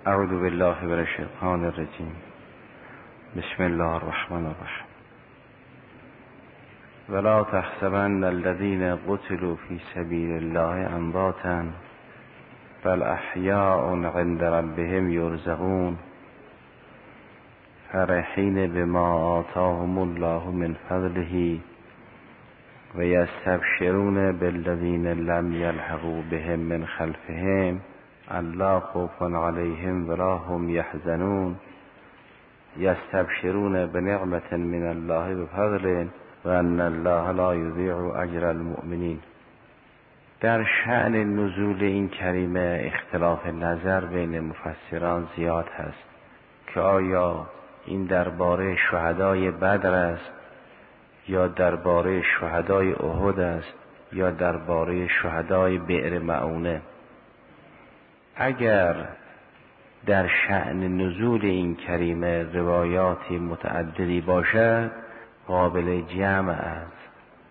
اعوذ بالله من الشیطان الرجیم. بسم الله الرحمن الرحیم. ولا تحسبن الذين قتلوا في سبيل الله امواتا بل احیاء عند ربهم یرزقون فرحین بما آتاهم الله من فضله و یستبشرون بالذین لم یلحقوا بهم من خلفهم الا خوف علیهم ولا هم یحزنون یستبشرون بنعمة من الله بفضله و ان الله لا یضیع اجر المؤمنین. در شأن نزول این کریمه اختلاف نظر بین مفسران زیاد هست که آیا این درباره شهدای بدر است یا درباره شهدای احد است یا درباره شهدای بئر معونه. اگر در شأن نزول این کریمه روایاتی متعددی باشد قابل جمع است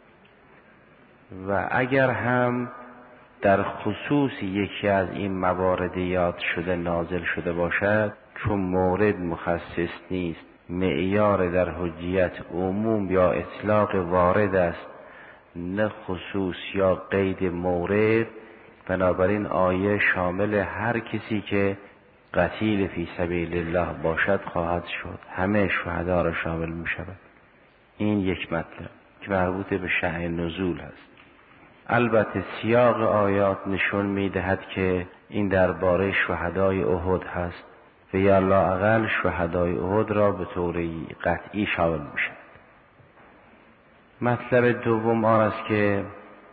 و اگر هم در خصوص یکی از این موارد یاد شده نازل شده باشد، چون مورد مخصص نیست، معیار در حجیت عموم یا اطلاق وارد است نه خصوص یا قید مورد، بنابراین آیه شامل هر کسی که قتیل فی سبیل الله باشد خواهد شد، همه شهدا را شامل می شود. این یک مطلب که مربوط به شأن نزول است. البته سیاق آیات نشون می دهد که این درباره شهدای احد هست و یا لااقل شهدای احد را به طور قطعی شامل می شود. مطلب دوم آن است که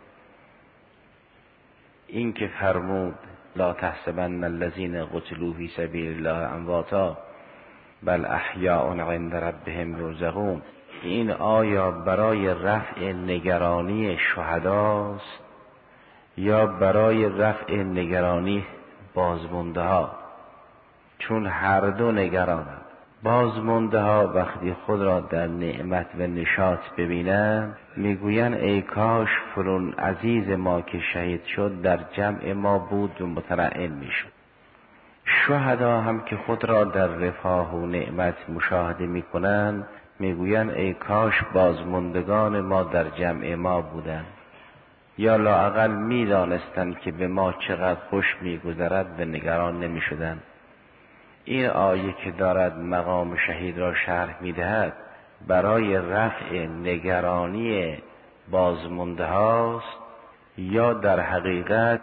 این که فرمود لا تحسبن الذین قتلوا فی سبیل الله امواتا بل احیاء عند ربهم یرزقون، این آیا برای رفع نگرانی شهداست یا برای رفع نگرانی بازمانده ها؟ چون هر دو نگرانند. بازمانده ها وقتی خود را در نعمت و نشاط ببینند میگویند ای کاش فلان عزیز ما که شهید شد در جمع ما بود و مطمئن میشد. شهدا هم که خود را در رفاه و نعمت مشاهده میکنند میگویند ای کاش بازماندگان ما در جمع ما بودند، یا لااقل میدانستند که به ما چقدر خوش میگذرد و نگران نمیشدند. این آیه که دارد مقام شهید را شرح میدهد برای رفع نگرانی بازمانده هاست یا در حقیقت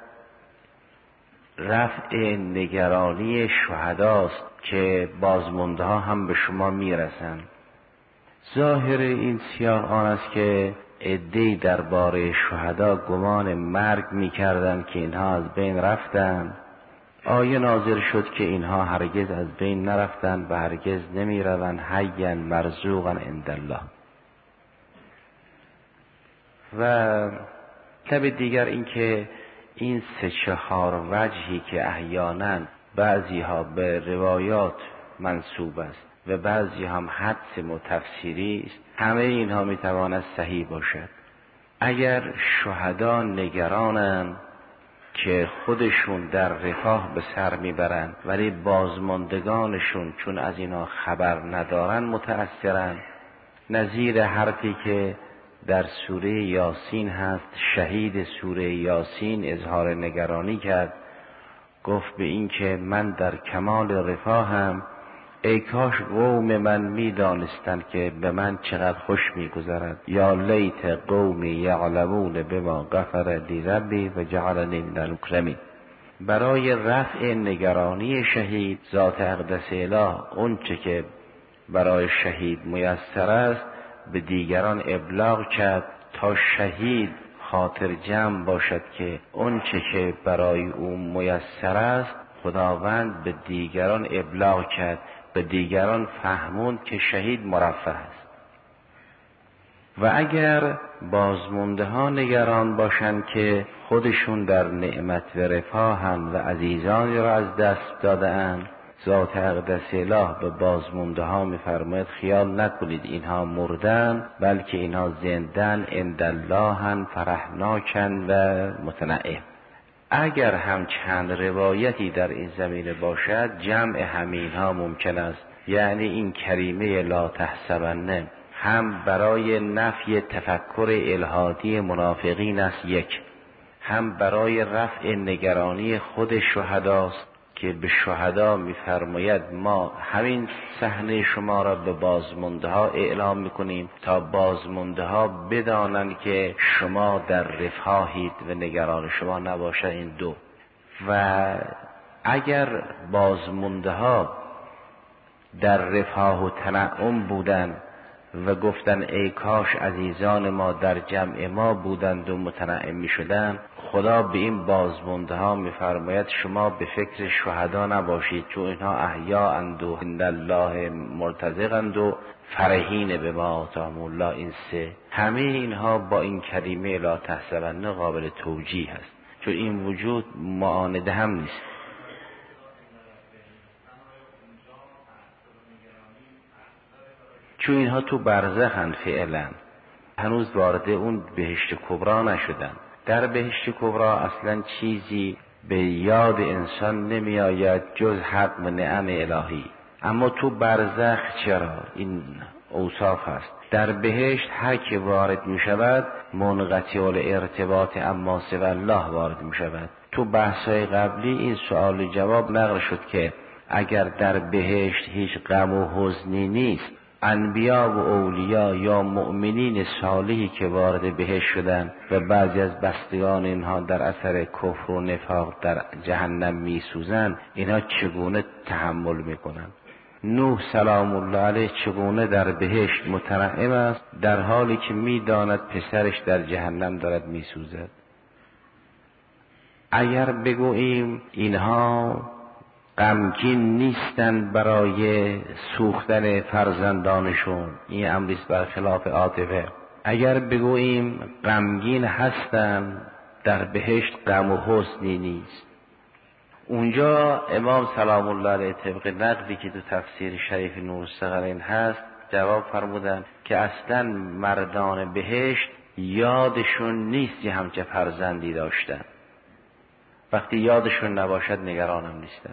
رفع نگرانی شهداست که بازمانده ها هم به شما میرسند؟ ظاهر این سیاق آن است که عده‌ای درباره شهدا گمان مرگ میکردند که اینها از بین رفتند. آیه نازل شد که اینها هرگز از بین نرفتند و هرگز نمیروند، حیا مرزوقا عند الله. و طب دیگر این که این 3-4 وجهی که احیانا بعضی ها به روایات منسوب است و بعضی هم حدس متفسیری است، همه اینها میتواند صحیح باشد. اگر شهدا نگرانند که خودشون در رفاه به سر میبرند ولی بازماندگانشون چون از اینا خبر ندارن متأثرن، نظیر حرفی که در سوره یاسین هست، شهید سوره یاسین اظهار نگرانی کرد، گفت به این که من در کمال رفاهم، ای کاش قوم من میدانستند که به من چقدر خوش میگذرد، یا لیت قومی یعلمون بما غفر لی ربی و جعلنی من المکرمین. برای رفع نگرانی شهید ذات اقدس اله اون چه که برای شهید میسر است به دیگران ابلاغ کرد تا شهید خاطر جمع باشد که اون چه که برای او میسر است خداوند به دیگران ابلاغ کرد، به دیگران فهموند که شهید مرفه است. و اگر بازمانده ها نگران باشند که خودشون در نعمت و رفاهند و عزیزانی را از دست داده‌اند، ذات اقدس اله به بازمانده ها می‌فرماید خیال نکنید اینها مردن، بلکه اینها زندن عند الله فرحناکن و متنعم. اگر هم چند روایتی در این زمینه باشد جمع همینها ممکن است. یعنی این کریمه لا تحسبن هم برای نفی تفکر الحادی منافقین است یک، هم برای رفع نگرانی خود شهداست که به شهدا می‌فرماید ما همین صحنه شما را به بازمانده ها اعلام می‌کنیم تا بازمانده ها بدانند که شما در رفاهید و نگران شما نباشد. این دو. و اگر بازمانده ها در رفاه و تنعم بودند و گفتن ای کاش عزیزان ما در جمع ما بودند و متنعم می شدند، خدا به این بازمانده ها می فرماید شما به فکر شهدا نباشید چون اینها احیاءند و عند الله مرتزقند و فرحین به ما آتاهم الله. این سه همه اینها با این کریمه لا تحسبن قابل توجیه است، چون این وجود معانده هم نیست. چون اینها تو برزخند فعلا، هنوز وارد اون بهشت کبرا نشدن. در بهشت کبرا اصلا چیزی به یاد انسان نمی آید جز حق و نعم الهی. اما تو برزخ چرا این اوصاف هست؟ در بهشت هر که وارد می شود منقطع الارتباط اما سوی الله وارد می شود. تو بحث‌های قبلی این سوال جواب نقل شد که اگر در بهشت هیچ غم و حزنی نیست، انبیا و اولیا یا مؤمنین صالحی که وارد بهشت شدن و بعضی از بستگان اینها در اثر کفر و نفاق در جهنم میسوزن، اینها چگونه تحمل میکنن؟ نوح سلام الله علیه چگونه در بهشت متنعم است در حالی که میداند پسرش در جهنم دارد میسوزد؟ اگر بگوییم اینها غمگین نیستند برای سوختن فرزندانشون، این امریست برخلاف عاطفه. اگر بگوییم غمگین هستند، در بهشت غم و حزنی نیست. اونجا امام سلام الله علیه طبق نقدی که تو تفسیر شریف نورالثقلین هست جواب فرمودن که اصلا مردان بهشت یادشون نیست که همچه فرزندی داشتن. وقتی یادشون نباشد نگرانم نیستن.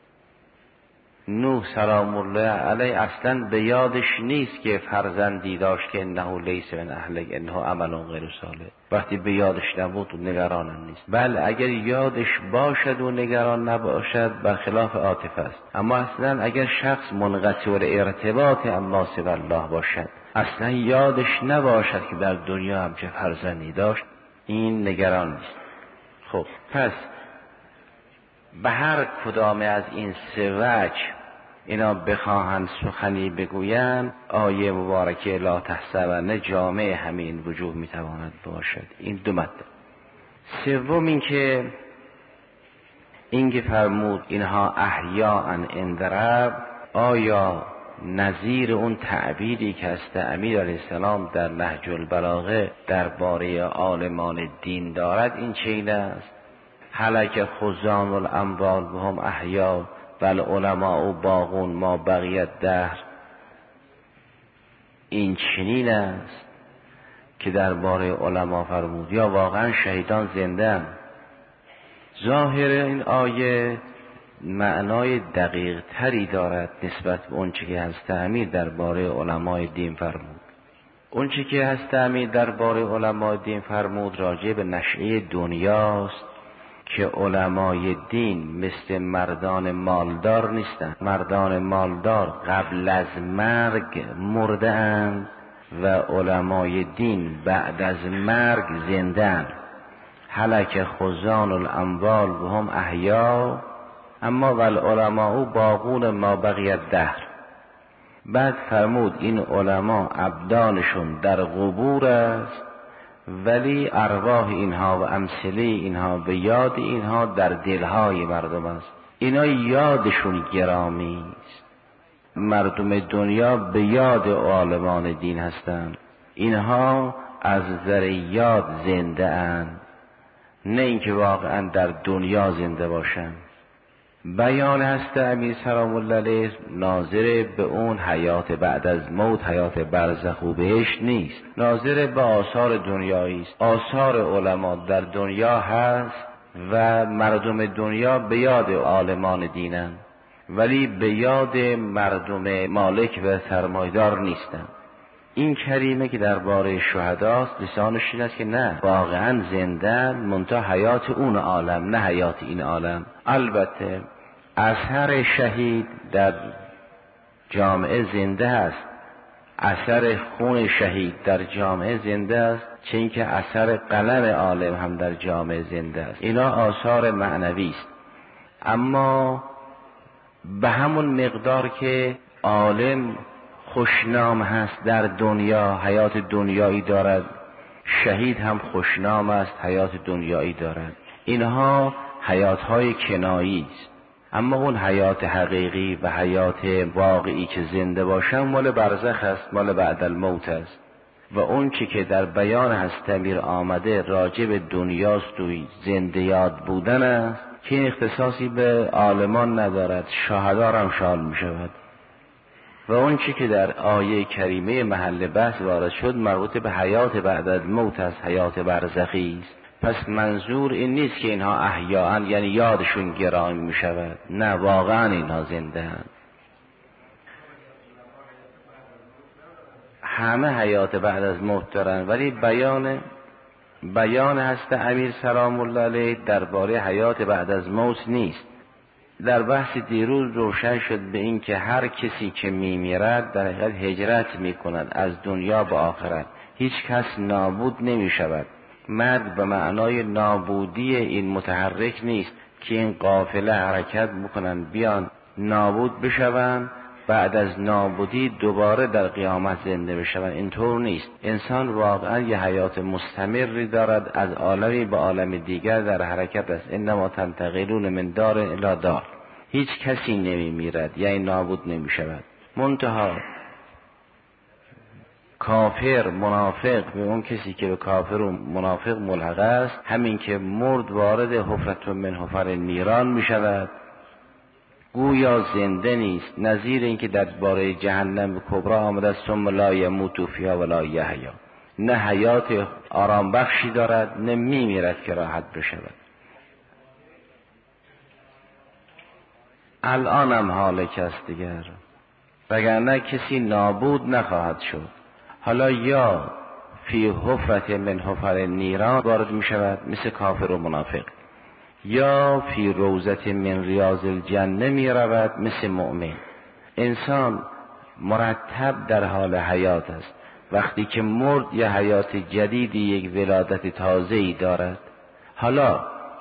نوح سلام الله علیه اصلا به یادش نیست که فرزندی داشت که انه لیس من اهلک انه عمل غیر صالح. وقتی به یادش نبود نگرانم نیست. بله اگر یادش باشد و نگران نباشد برخلاف عاطفه است. اما اصلا اگر شخص منقطع الارتباط اما سوی الله باشد، اصلا یادش نباشد که در دنیا همچه فرزندی داشت، این نگران نیست. خب پس به هر کدام از این سه وجه اینا بخواهند سخنی بگویند، آیه مبارکه لا تحسبن جامع همین وجوه میتواند باشد. این دو مطلب. سوم این که فرمود اینها احیاء عند رب، آیا نظیر اون تعبیری که از امیر علیه السلام در نهج البلاغه درباره عالمان دین دارد این چین است؟ هلک خزان الاموال و هم احیا و العلماء باقون ما بقیت دهر. این چنین است که درباره علما فرمود یا واقعا شهیدان زندن؟ ظاهر این آیه معنای دقیق تری دارد نسبت به اون چه که حضرت امیر درباره علمای دین فرمود. اون چه که حضرت امیر درباره علمای دین فرمود راجع به نشأه دنیاست که علمای دین مثل مردان مالدار نیستند. مردان مالدار قبل از مرگ مرده اند و علمای دین بعد از مرگ زنده اند. هلک خزان الاموال و هم احیا اما والعلماء باقون ما بقیت دهر. بعد فرمود این علما ابدانشون در قبور است ولی ارواح اینها و امثله اینها و یاد اینها در دلهای مردم است. اینا یادشون گرامی است. مردم دنیا به یاد عالمان دین هستند، اینها از نظر یاد زنده اند، نه اینکه واقعا در دنیا زنده باشند. بیان هست امیر سلام الله علیه ناظر به اون حیات بعد از موت، حیات برزخ و بهشت نیست، ناظر به آثار دنیایی است. آثار علما در دنیا هست و مردم دنیا به یاد عالمان دینن ولی به یاد مردم مالک و سرمایدار نیستن. این کریمه که درباره شهداست لسانش این است که نه، واقعا زنده منتها حیات اون عالم نه حیات این عالم. البته اثر شهید در جامعه زنده است، اثر خون شهید در جامعه زنده است، چه اینکه اثر قلم عالم هم در جامعه زنده است. اینا آثار معنوی است. اما به همون مقدار که عالم خوشنام هست در دنیا، حیات دنیایی دارد، شهید هم خوشنام است، حیات دنیایی دارد. اینها حیاتهای کنایی است. اما اون حیات حقیقی و حیات واقعی که زنده باشن مال برزخ است، مال بعد الموت است. و اون که در بیان هستمیر آمده راجع به دنیاست و زنده یاد بودن است که این اختصاصی به عالمان ندارد، شهدا هم شامل می شود. و اون که در آیه کریمه محل بحث وارد شد مربوط به حیات بعد الموت است، حیات برزخی است. پس منظور این نیست که اینها احیاءن یعنی یادشون گرامی می شود، نه، واقعا اینها زنده هستند. همه حیات بعد از موت دارن، ولی بیان هست امیر سلام الله علیه درباره حیات بعد از موت نیست. در بحث دیروز روشن شد به این که هر کسی که میمیرد در حقیقت هجرت میکند از دنیا به آخرت، هیچ کس نابود نمی شود. مرگ به معنای نابودی این متحرک نیست که این قافله حرکت بکنن بیان نابود بشون، بعد از نابودی دوباره در قیامت زنده بشون. اینطور نیست. انسان واقعا یه حیات مستمری دارد، از عالمی به عالم دیگر در حرکت است. انما تنتقلون من دار الی دار. هیچ کسی نمی میرد یعنی نابود نمی شود. منتها کافر منافق، به اون کسی که به کافر و منافق ملحق است، همین که مرد وارد حفرة من حفر نیران می شود، گویا زنده نیست. نظیر این که در باره جهنم کبرا آمده است ثم لا یموت فیها ولا یحیا، نه حیات آرام بخشی دارد نه می میرد که راحت بشود. الان هم هالک است دیگر، وگرنه کسی نابود نخواهد شد. حالا یا فی حفرة من حفر نیران وارد می شود مثل کافر و منافق، یا فی روضة من ریاض الجنه می رود مثل مؤمن. انسان مرتب در حال حیات است. وقتی که مرد یه حیات جدیدی، یک ولادت تازه‌ای دارد. حالا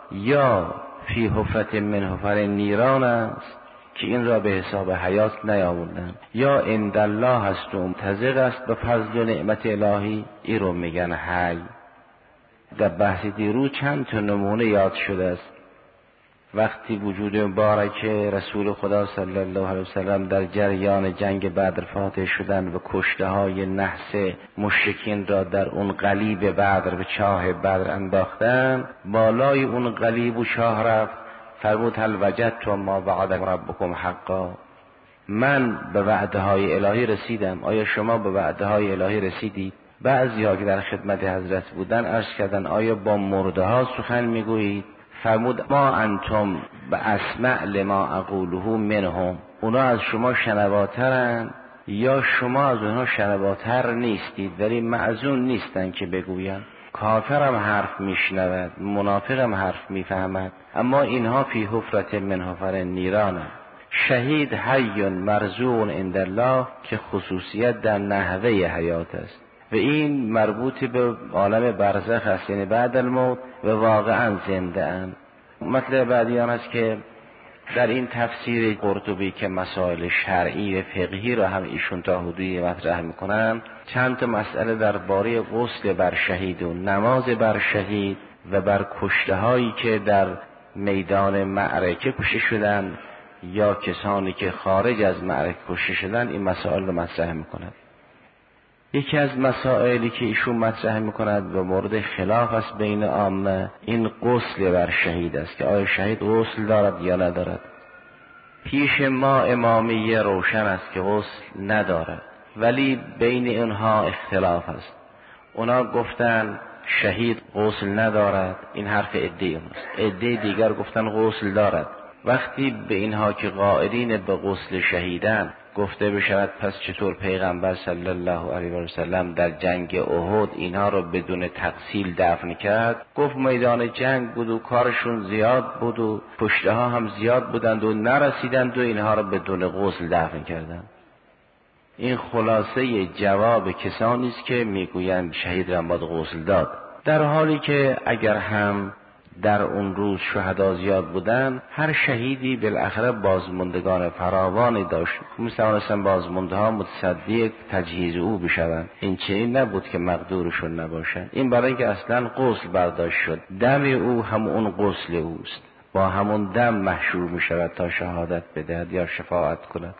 یا فی حفرة من حفر نیران است که این را به حساب حیات نیاوردن، یا عند الله هست و ممتزق است به فضل و نعمت الهی، این رو میگن حی. در بحث دیرو چند تا نمونه یاد شده است. وقتی وجود مبارک رسول خدا صلی الله علیه وسلم در جریان جنگ بدر فاتح شدن و کشته های نحس مشرکین را در اون قلیب بدر به چاه بدر انداختن، بالای اون قلیب و چاه رفت، فرمود هل وجدتم ما وعد ربکم حقا، من به وعده های الهی رسیدم، آیا شما به وعده های الهی رسیدید؟ بعضی ها که در خدمت حضرت بودن عرض کردن آیا با مرده ها سخن میگویید؟ فرمود ما انتم به اسمع لما اقوله منهم، اونا از شما شنواترن یا شما از اونها شنواتر نیستید، ولی معذون نیستن که بگوین. کافرم حرف میشنود، منافقم حرف میفهمد، اما اینها فی حفرة من حفر نیرانه. شهید حی مرزوق عند الله که خصوصیت در نحوه حیات است و این مربوط به عالم برزخ است، یعنی بعد الموت، و واقعا زنده اند. مطلب بعدی آن است که در این تفسیر قرطبی که مسائل شرعی و فقهی را هم ایشون تا حدودی مطرح میکنن، چند تا مسئله درباره غسل بر شهید و نماز بر شهید و بر کشته هایی که در میدان معرکه کشته شدن یا کسانی که خارج از معرکه کشته شدن، این مسائل رو مطرح میکنند. یکی از مسائلی که ایشون مطرح میکند و مورد خلاف است بین عامه، این غسل بر شهید است که آیا شهید غسل دارد یا ندارد. پیش ما امامیه روشن است که غسل ندارد، ولی بین اونها اختلاف است. اونا گفتن شهید غسل ندارد، این حرف عده است. عده دیگر گفتن غسل دارد. وقتی به اینها که قائلین به غسل شهیدان گفته بشود پس چطور پیغمبر صلی الله علیه و سلم در جنگ احد اینها را بدون تغسیل دفن کرد؟ گفت میدان جنگ بود و کارشون زیاد بود و پشته ها هم زیاد بودند و نرسیدند و اینها را بدون غسل دفن کردند. این خلاصه جواب کسانی است که میگویند شهید را باید غسل داد، در حالی که اگر هم در اون روز شهدا زیاد بودن، هر شهیدی بالاخره بازماندگان فراوانی داشت، می‌توانستن بازمانده ها متصدی تجهیز او بشوند. این چنین نبود که مقدورشون نباشد. این برای اینکه اصلا غسل برداشت شد، دم او هم اون غسل اوست، با همون دم محشور می‌شود تا شهادت بدهد یا شفاعت کند.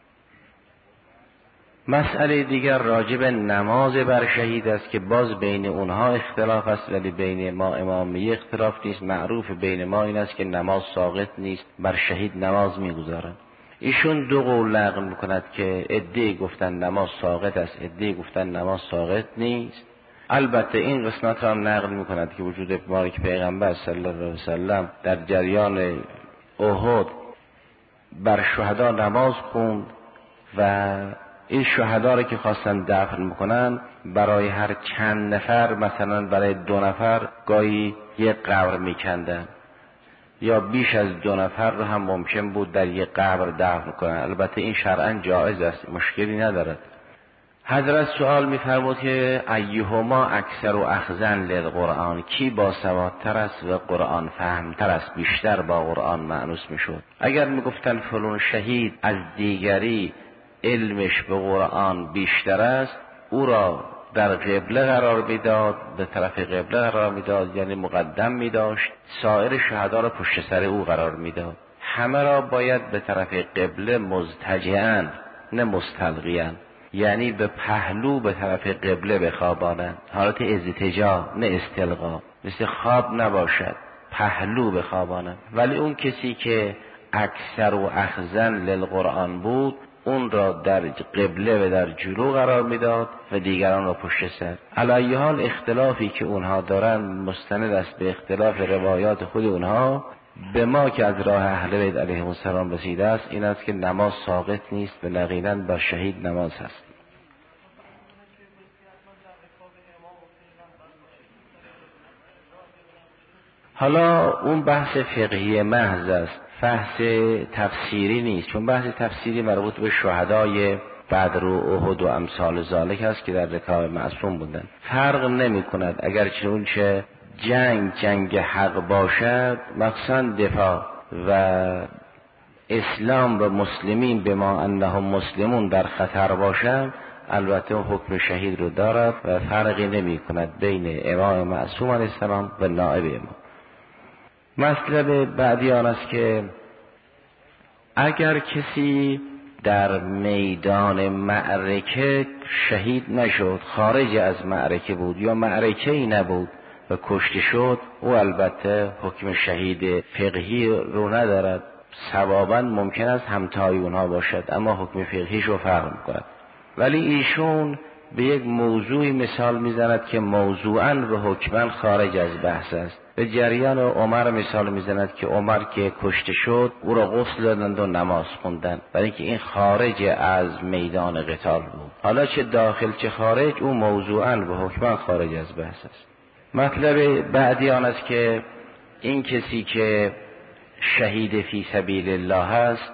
مسئله دیگر راجب نماز بر شهید است که باز بین اونها اختلاف است، ولی بین ما امامی اختلاف نیست. معروف بین ما این است که نماز ساقط نیست، بر شهید نماز میگذارند. ایشون دو قول نقل میکند که عده گفتن نماز ساقط است، عده گفتن نماز ساقط نیست. البته این قسمت را هم نقل میکند که وجود مبارک پیغمبر صلی الله علیه وسلم در جریان احد بر شهدا نماز خوند و این شهدا را که خواستن دفن میکنن برای هر چند نفر، مثلا برای 2 نفر گاهی یک قبر میکندن، یا بیش از 2 نفر رو هم ممکن بود در یک قبر دفن کنن. البته این شرعاً جایز است، مشکلی ندارد. حضرت سوال میفرمود که ایهما اکثر و اخذن للقرآن، کی باسوادتر است و قرآن فهمتر است، بیشتر با قرآن مأنوس میشد. اگر میگفتن فلان شهید از دیگری علمش به قرآن بیشتر است، او را در قبله قرار میداد، به طرف قبله قرار میداد، یعنی مقدم میداشت، سایر شهدا را پشت سر او قرار میداد. همه را باید به طرف قبله مضطجعاً نه مستلقیاً، یعنی به پهلو به طرف قبله بخوابانند، حالت اضطجاع نه استلقا، مثل خواب نباشد، پهلو بخوابانند. ولی اون کسی که اکثر و اخذن للقرآن بود، اون را در قبله و در جلو قرار میداد و دیگران را پشت سر. علی ای حال اختلافی که اونها دارن مستند است به اختلاف روایات خود اونها. به ما که از راه اهل بیت علیهم السلام رسیده است این است که نماز ساقط نیست و یقینا بر شهید نماز هست. حالا اون بحث فقهی محض است، بحث تفسیری نیست، چون بحث تفسیری مربوط به شهدای بدر و احد و امثال ذالک است که در رکاب معصوم بودن. فرق نمی کند اگر چه جنگ حق باشد، مقصد دفاع و اسلام و مسلمین به ما انهم مسلمون در خطر باشد، البته حکم شهید رو دارد و فرقی نمی کند بین امام معصوم علیه السلام و نائب امام. مطلب بعدی آن است که اگر کسی در میدان معرکه شهید نشد، خارج از معرکه بود یا معرکه ای نبود و کشته شد، او البته حکم شهید فقهی رو ندارد. ثواباً ممکن است همتای اونها باشد، اما حکم فقهیش رو فرق می‌کند. ولی ایشون به یک موضوعی مثال میزند که موضوعاً و حکماً خارج از بحث است. به جریان عمر مثال میزند که عمر که کشته شد او را غسل دادند و نماز خوندند، برای اینکه این خارج از میدان قتال بود. حالا چه داخل چه خارج، او موضوعاً و حکماً خارج از بحث است. مطلب بعدی آن است که این کسی که شهید فی سبیل الله است،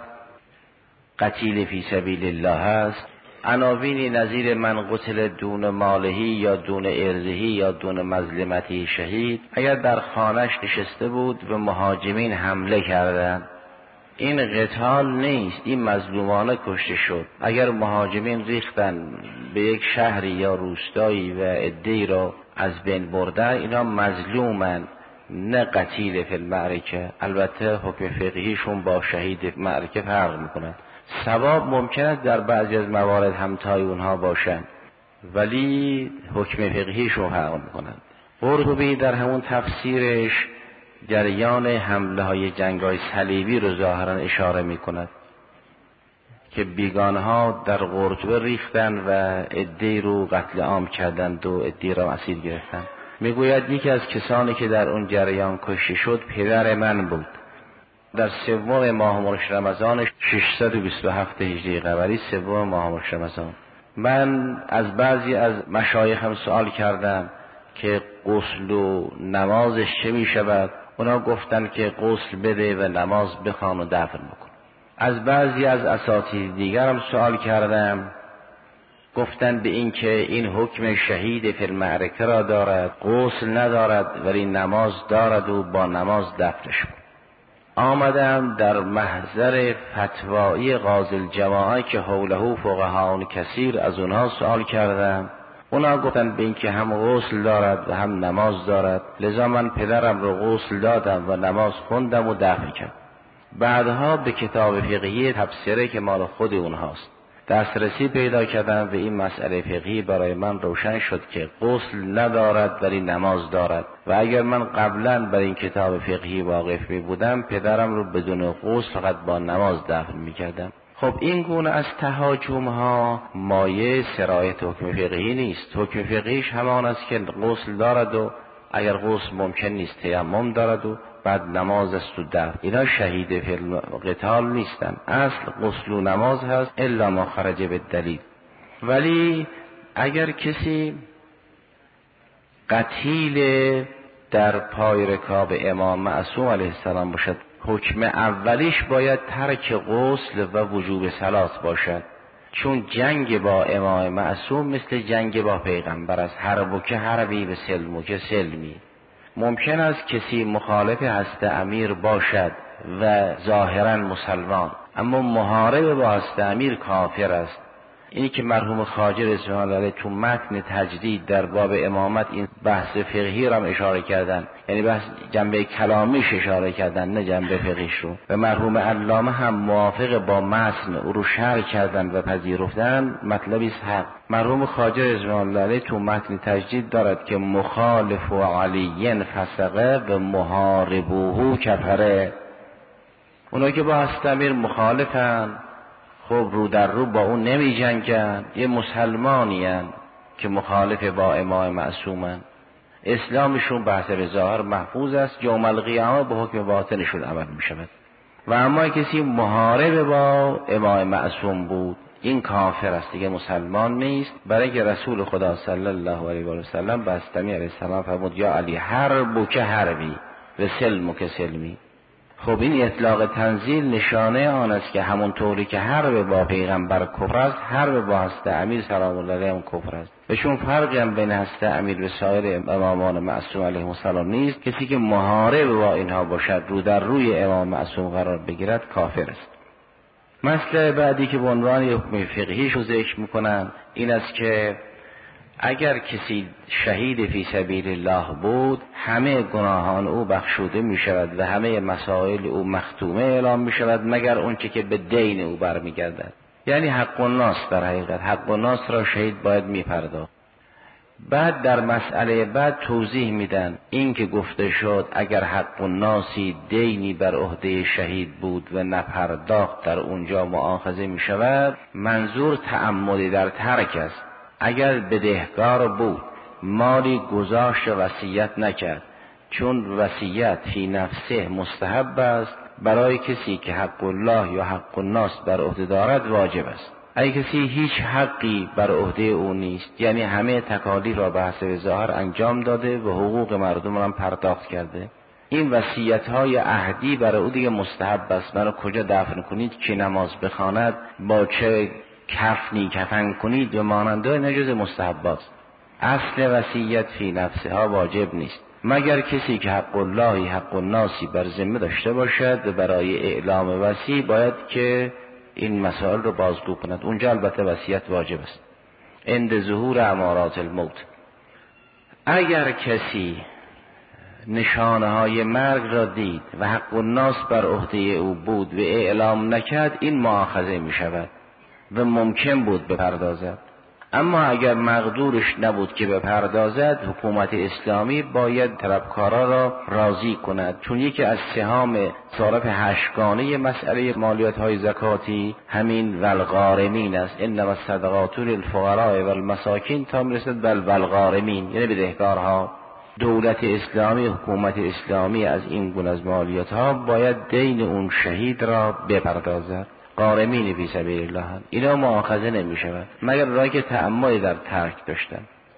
قتیل فی سبیل الله است، عناوینی نظیر من قتل دون مالهی یا دون ارزهی یا دون مظلمتی شهید، اگر در خانهش نشسته بود و مهاجمین حمله کردند، این قتال نیست، این مظلومانه کشته شد. اگر مهاجمین ریختن به یک شهری یا روستایی و عده‌ای را از بین بردن، اینا مظلومن نه قتیل فی المعرکه. البته حکم فقهیشون با شهید معرکه فرق میکنند. ثواب ممکن است در بعضی از موارد همتای اونها باشند، ولی حکم فقهیشون فرق میکنند. قرطبی در همون تفسیرش جریان حمله های جنگ های صلیبی رو ظاهرا اشاره میکند که بیگانه ها در قرطبه ریختن و عده‌ای رو قتل عام کردند و عده‌ای را اسیر گرفتند. میگوید یکی از کسانی که در اون جریان کشته شد پدر من بود. در سوم ماه مبارک رمضان 627 هجری قمری، سوم ماه مبارک رمضان، من از بعضی از مشایخم سوال کردم که غسل و نمازش چه می شود؟ اونا گفتن که غسل بده و نماز بخوان و دفن بکن. از بعضی از اساتید دیگرم سوال کردم، گفتن به این که این حکم شهید فی المعرکه را دارد، غسل ندارد ولی نماز دارد و با نماز دفنش کن. آمدم در محضر فتوایی قاضی الجماعه که حوله فقهاء کثیر، از اونها سوال کردم. اونا گفتن به این که هم غسل دارد و هم نماز دارد، لذا من پدرم رو غسل دادم و نماز خوندم و دفن کردم. بعدها به کتاب فقهی تبصره که مال خود اونهاست دسترسی پیدا کردم و این مسئله فقهی برای من روشن شد که غسل ندارد ولی نماز دارد، و اگر من قبلا بر این کتاب فقهی واقف می بودم پدرم رو بدون غسل فقط با نماز دفن می کردم. خب این گونه از تهاجم ها مایه سرایت حکم فقهی نیست. حکم فقهیش همان است که غسل دارد و اگر غسل ممکن نیست تیمم دارد و بعد نماز است و دفن. اینا شهید فی القتال نیستن. اصل غسل و نماز هست الا ما خرج بالدلیل. ولی اگر کسی قتیل در پای رکاب امام معصوم علیه السلام باشد، حکم اولیش باید ترک غسل و وجوب صلات باشد، چون جنگ با امام معصوم مثل جنگ با پیغمبر است. حرب که حربی و سلم که سلمی. ممکن است کسی مخالف هست امیر باشد و ظاهرا مسلمان، اما محارب با هست امیر کافر است. اینی که مرحوم خواجه رضوان الله علیه تو متن تجدید در باب امامت این بحث فقهی را هم اشاره کردن، یعنی بحث جنبه کلامیش اشاره کردن نه جنبه فقهیش رو، و مرحوم علامه هم موافق با متن او رو شرح کردن و پذیرفتن. مطلبی است حق. مرحوم خواجه رضوان الله علیه تو متن تجدید دارد که مخالف علی فسقه و محاربوه کفره. اونا که با هست امیر مخالفن، خب رو در رو با اون نمی جنگن، یه مسلمانی هن که مخالف با امام معصومن، اسلامشون بحث به ظاهر محفوظ است، یوم القیامه به حکم باطنشون عمل می شود. و اما کسی محارب با امام معصوم بود، این کافر است دیگه، مسلمان نیست. برای که رسول خدا صلی الله علیه و سلم بستمی علیه السلام فرمود یا علی حرب که حربی و سلم که سلمی. خب این اطلاق تنزیل نشانه آن است که همون طوری که حرب با پیغمبر کفر است، حرب با هست امیر سلام الله علیه هم کفر است. و چون فرقی هم بین هست امیر و سایر امامان معصوم علیهم السلام نیست، کسی که محارب با اینها باشد، رو در روی امام معصوم قرار بگیرد، کافر است. مسئله بعدی که به عنوان حکم فقهیش رو ذکر میکنن این است که اگر کسی شهید فی سبیل الله بود، همه گناهان او بخشوده می شود و همه مسائل او مختومه اعلام می شود، مگر اونچه که به دین او برمیگردد. یعنی حق الناس، در حقیقت حق الناس را شهید باید می پرداخت. بعد در مسئله بعد توضیح میدن این که گفته شد اگر حق الناسی دینی بر عهده شهید بود و نپرداخت در اونجا مؤاخذه می شود، منظور تعمدی در ترک است. اگر بدهکار بود، مالی گذاشت وصیت نکرد، چون وصیت فی نفسه مستحب است، برای کسی که حق الله یا حق الناس بر عهده دارد واجب است. اگر کسی هیچ حقی بر عهده او نیست، یعنی همه تکالیف را به حسب ظاهر انجام داده و حقوق مردم را پرداخت کرده، این وصیت‌های عهدی برای او دیگه مستحب است. منو کجا دفن کنید، کی نماز بخواند، با چه کفنی کفن کنید و ماننده نجز مستحبات. اصل وصیت فی نفسها واجب نیست، مگر کسی که حق الله حق الناسی بر ذمه داشته باشد و برای اعلام وصی باید که این مسائل رو بازگو کند. اونجا البته وصیت واجب است عند ظهور امارات الموت. اگر کسی نشانه های مرگ را دید و حق الناس بر عهده او بود و اعلام نکرد، این مؤاخذه می شود و ممکن بود بپردازد. اما اگر مقدورش نبود که بپردازد، حکومت اسلامی باید طلبکارا را راضی کند، چون یکی از سهام صارف هشتگانه مسئله مالیات های زکاتی همین والغارمین است. انما الصدقات للفقراء والمساکین تا میرسد والغارمین، یعنی بدهکارها. دولت اسلامی، حکومت اسلامی از این گونه از مالیات ها باید دین اون شهید را بپردازد. غارمین فی سبیل الله اینا مؤاخذه نمی شود مگر رای که تعمدی در ترک داشتن.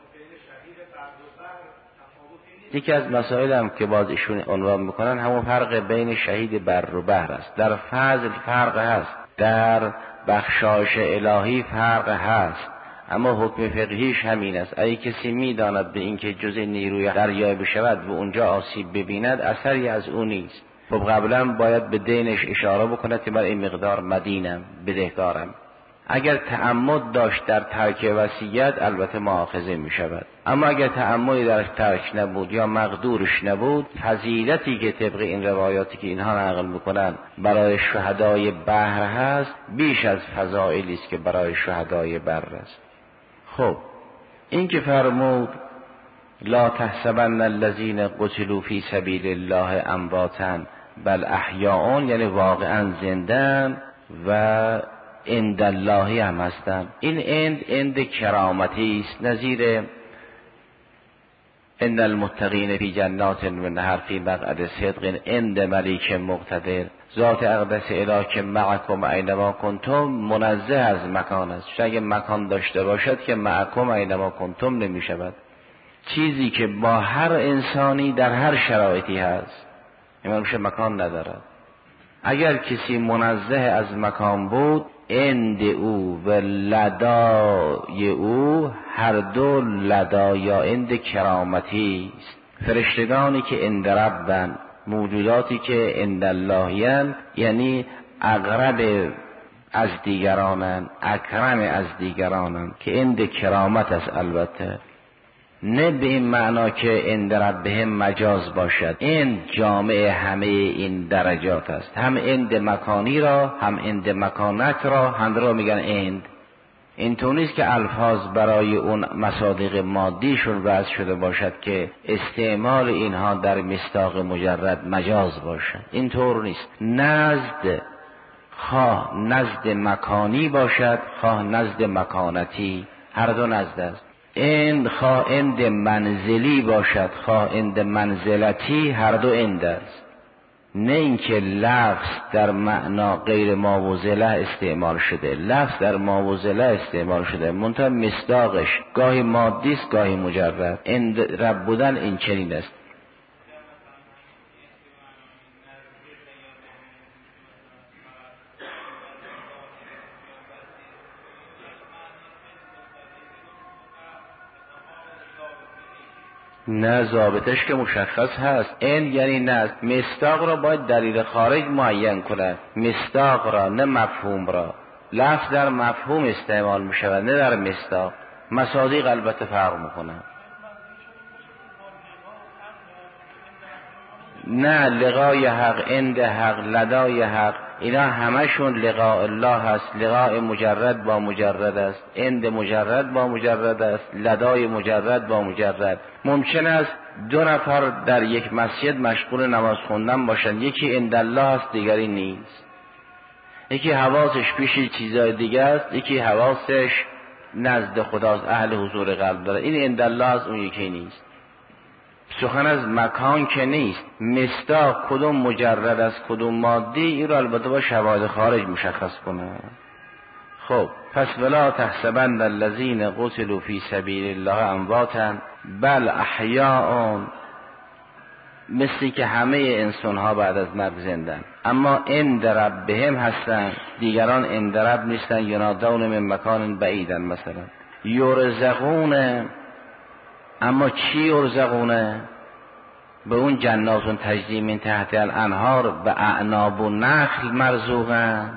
یکی از مسائل هم که باز ایشون عنوان میکنن همون فرق بین شهید بر و بحر است. در فضل فرق هست، در بخشایش الهی فرق هست، اما حکم فقهیش همین است. اگه کسی میداند به اینکه جز نیروی دریای بشود و اونجا آسیب ببیند اثری از اون نیست، خب قبلا باید به دینش اشاره بکند که من این مقدار مدینم، بدهکارم. اگر تعمد داشت در ترک وصیت البته مؤاخذه می شود، اما اگر تعمدی در ترک نبود یا مقدورش نبود، فضیلتی که طبق این روایاتی که اینها نقل میکنن برای شهدای بحر هست بیش از فضائلی است که برای شهدای بر است. خب این که فرمود لا تحسبن الذين قتلوا في سبيل الله امواتا بل احیاء، یعنی واقعا زندن و عند الله هم هستن. این عند کرامتی است، نظیر ان المتقین فی جنات و نهر فی مقعد صدق عند ملیک مقتدر. ذات اقدس اله که معکم اینما کنتم منزه از مکان است. اگه مکان داشته باشد که معکم اینما کنتم نمی شود. چیزی که با هر انسانی در هر شرایطی هست اما میشه مکان ندارد. اگر کسی منزه از مکان بود عند او و لدای او هر دو لدا یا عند کرامتی است. فرشتگانی که عند ربن، موجوداتی که عند اللهیان، یعنی اقرب از دیگرانن، اکرم از دیگرانن که عند کرامت است. البته نه به این معنا که عند ربهم مجاز باشد، این جامع همه این درجات است، هم عند مکانی را هم عند مکانت را هم را میگن عند. اینطور نیست که الفاظ برای اون مصادیق مادیشون وضع شده باشد که استعمال اینها در مصداق مجرد مجاز باشد، اینطور نیست. نزد خواه نزد مکانی باشد خواه نزد مکانتی، هر دو نزد است. اند خواه اند منزلی باشد خواه اند منزلتی، هر دو اند است. نه اینکه لفظ در معنا غیر ماوزله استعمال شده، لفظ در ماوزله استعمال شده، منتها مصداقش گاهی مادی است گاهی مجرد. اند رب بودن این چنین است. نه ضابطش که مشخص هست. این یعنی نه، مصداق را باید دلیل خارج معین کند، مصداق را نه مفهوم را. لفظ در مفهوم استعمال می شود نه در مصداق. مصادیق البته فرق میکنه. نه لقای حق، عند حق، لدای حق، اینا همشون لقاء الله هست. لقاء مجرد با مجرد است، عند مجرد با مجرد است، لدای مجرد با مجرد. ممکن است دو نفر در یک مسجد مشغول نماز خوندن باشند، یکی عند الله است دیگری نیست، یکی حواسش پیش چیزای دیگه است، یکی حواسش نزد خداست، اهل حضور قلب داره. این عند الله است، اون یکی نیست. سخن از مکان که نیست. مصداق کدوم مجرد است کدوم مادی، این رو البته با شواهد خارج مشخص کنه. خب پس ولا تحسبن الذين قتلوا في سبيل الله امواتا بل احیاء، مثلی که همه انسان ها بعد از مرگ زندن، اما عند ربهم هستن، دیگران عند رب نیستن. ینادون من مکان بعیدن مثلا. یرزقون، اما چی یرزقونه؟ به اون جناتون تجری من تحت الانهار به اعناب و نخل مرزوقن،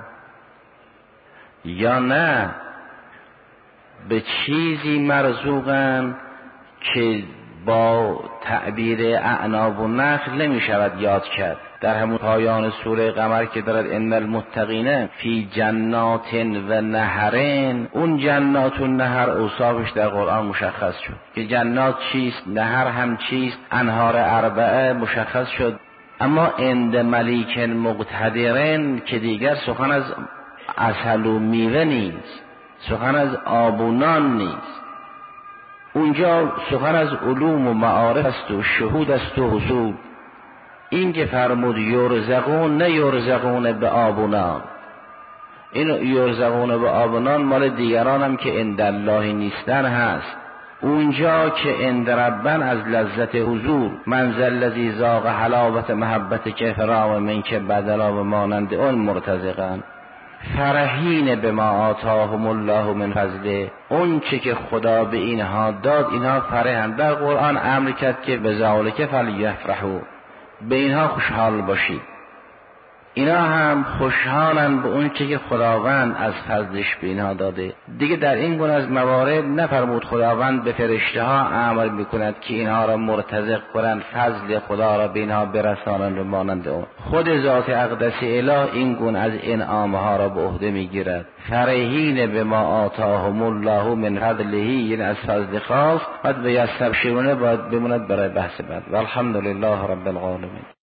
یا نه به چیزی مرزوقن که با تعبیر اعناب و نخل نمی شود یاد کرد. در همون پایان سوره قمر که دارد ان المتقین فی جنات و نهرین، اون جنات و نهر اوصافش در قرآن مشخص شد که جنات چیست، نهر هم چیست، انهار اربعه مشخص شد. اما عند ملیک مقتدرین که دیگر سخن از عسل و میوه نیست، سخن از آب و نان نیست. اونجا سخن از علوم و معارف است و شهود است و حصول. این که فرمود یرزقون، نه یرزقون به آبونان، این یرزقون به آبونان مال دیگران هم که عند الله نیستن هست. اونجا که عند ربن از لذت حضور، من ذا الذی ذاق حلاوت محبت که فرام من که بدلا و مانند اون مرتزقن فرحین به ما آتاهم الله من فضله، اون چه که خدا به اینها داد اینها فرحند. در قرآن امر کرد که به ذالک فلیفرحوا، به اینها خوشحال باشید. اینا هم خوشحالن به اون چه که خداوند از فضلش به اینها داده. دیگه در این گونه از موارد نفرمود خداوند به فرشته ها امر میکند که اینها را مرتزق کنند، فضل خدا را به اینها برسانند و مانند اون. خود ذات اقدس اله این گونه از انعام ها را به عهده میگیرد. فرحین به ما آتاهم الله من فضله، یعنی از فضل خاص. بعد به یستبشرون باید بموند برای بحث بعد. والحمدلله رب العالمین.